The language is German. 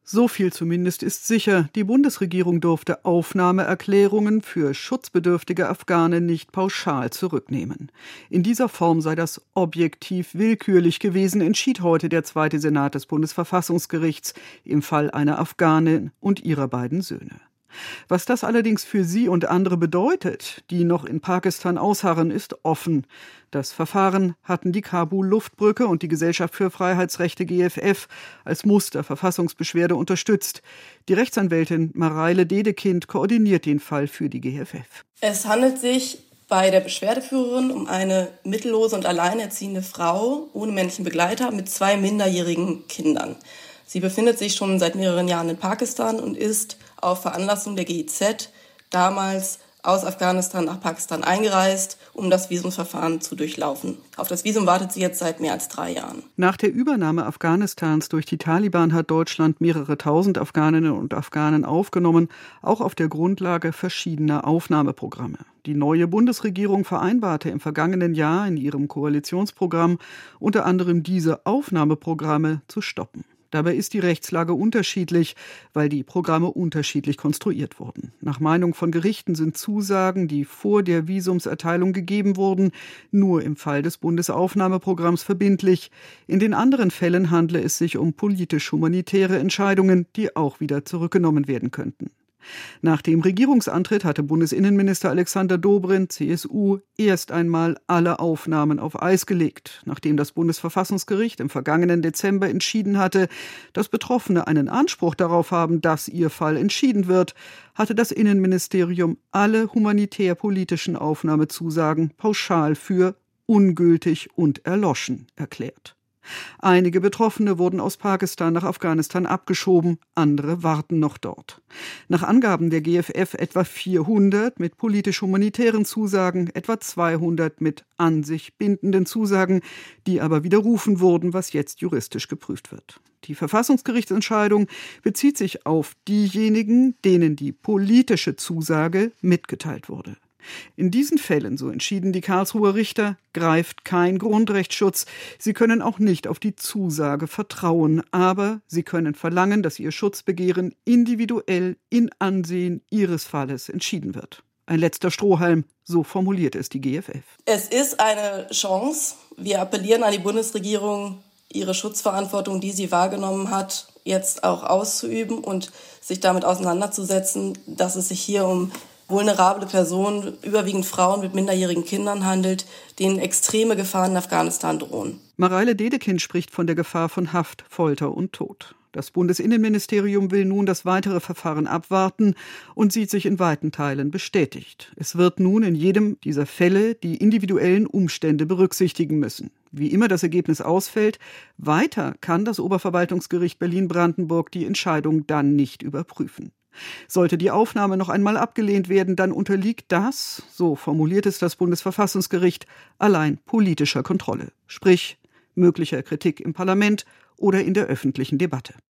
So viel zumindest ist sicher, die Bundesregierung durfte Aufnahmeerklärungen für schutzbedürftige Afghanen nicht pauschal zurücknehmen. In dieser Form sei das objektiv willkürlich gewesen, entschied heute der zweite Senat des Bundesverfassungsgerichts im Fall einer Afghanin und ihrer beiden Söhne. Was das allerdings für sie und andere bedeutet, die noch in Pakistan ausharren, ist offen. Das Verfahren hatten die Kabul-Luftbrücke und die Gesellschaft für Freiheitsrechte GFF als Musterverfassungsbeschwerde unterstützt. Die Rechtsanwältin Mareile Dedekind koordiniert den Fall für die GFF. Es handelt sich bei der Beschwerdeführerin um eine mittellose und alleinerziehende Frau ohne männlichen Begleiter mit 2 minderjährigen Kindern. Sie befindet sich schon seit mehreren Jahren in Pakistan und ist auf Veranlassung der GIZ damals aus Afghanistan nach Pakistan eingereist, um das Visumsverfahren zu durchlaufen. Auf das Visum wartet sie jetzt seit mehr als 3 Jahren. Nach der Übernahme Afghanistans durch die Taliban hat Deutschland mehrere tausend Afghaninnen und Afghanen aufgenommen, auch auf der Grundlage verschiedener Aufnahmeprogramme. Die neue Bundesregierung vereinbarte im vergangenen Jahr in ihrem Koalitionsprogramm unter anderem diese Aufnahmeprogramme zu stoppen. Dabei ist die Rechtslage unterschiedlich, weil die Programme unterschiedlich konstruiert wurden. Nach Meinung von Gerichten sind Zusagen, die vor der Visumserteilung gegeben wurden, nur im Fall des Bundesaufnahmeprogramms verbindlich. In den anderen Fällen handle es sich um politisch-humanitäre Entscheidungen, die auch wieder zurückgenommen werden könnten. Nach dem Regierungsantritt hatte Bundesinnenminister Alexander Dobrindt, CSU, erst einmal alle Aufnahmen auf Eis gelegt. Nachdem das Bundesverfassungsgericht im vergangenen Dezember entschieden hatte, dass Betroffene einen Anspruch darauf haben, dass ihr Fall entschieden wird, hatte das Innenministerium alle humanitär-politischen Aufnahmezusagen pauschal für ungültig und erloschen erklärt. Einige Betroffene wurden aus Pakistan nach Afghanistan abgeschoben, andere warten noch dort. Nach Angaben der GFF etwa 400 mit politisch-humanitären Zusagen, etwa 200 mit an sich bindenden Zusagen, die aber widerrufen wurden, was jetzt juristisch geprüft wird. Die Verfassungsgerichtsentscheidung bezieht sich auf diejenigen, denen die politische Zusage mitgeteilt wurde. In diesen Fällen, so entschieden die Karlsruher Richter, greift kein Grundrechtsschutz. Sie können auch nicht auf die Zusage vertrauen, aber sie können verlangen, dass ihr Schutzbegehren individuell in Ansehen ihres Falles entschieden wird. Ein letzter Strohhalm, so formuliert es die GFF. Es ist eine Chance. Wir appellieren an die Bundesregierung, ihre Schutzverantwortung, die sie wahrgenommen hat, jetzt auch auszuüben und sich damit auseinanderzusetzen, dass es sich hier um vulnerable Personen, überwiegend Frauen mit minderjährigen Kindern handelt, denen extreme Gefahren in Afghanistan drohen. Mareile Dedekind spricht von der Gefahr von Haft, Folter und Tod. Das Bundesinnenministerium will nun das weitere Verfahren abwarten und sieht sich in weiten Teilen bestätigt. Es wird nun in jedem dieser Fälle die individuellen Umstände berücksichtigen müssen. Wie immer das Ergebnis ausfällt, weiter kann das Oberverwaltungsgericht Berlin-Brandenburg die Entscheidung dann nicht überprüfen. Sollte die Aufnahme noch einmal abgelehnt werden, dann unterliegt das, so formuliert es das Bundesverfassungsgericht, allein politischer Kontrolle, sprich möglicher Kritik im Parlament oder in der öffentlichen Debatte.